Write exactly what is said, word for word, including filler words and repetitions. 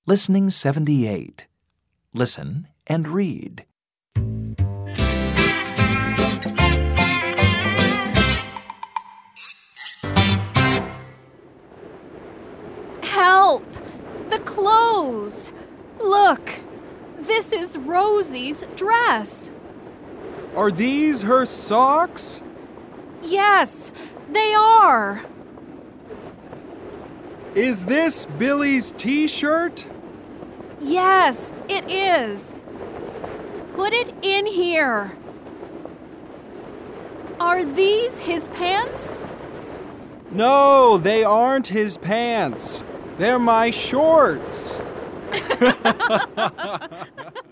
Listening seventy-eight. Listen and read. Help! The clothes! Look! This is Rosie's dress. Are these her socks? Yes, they are. Is this Billy's t-shirt? Yes, it is. Put it in here. Are these his pants? No, they aren't his pants. They're my shorts.